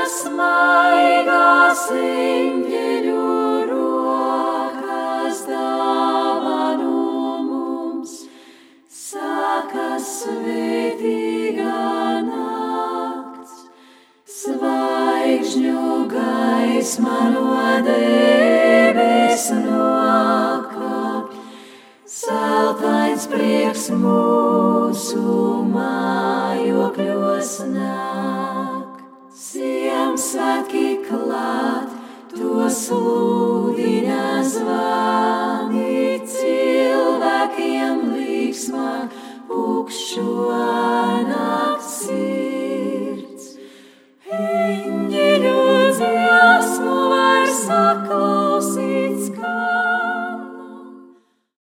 Smaigas eņģeļu rokas dāvanu mums, saka svētīgā nakts, zvaigžņu gaisma no debes nokāpj, zeltains prieks mūsu mājokļos nāk. Ziemassvētki klāt, to sludina zvani, cilvēkiem līksmā pukšķo.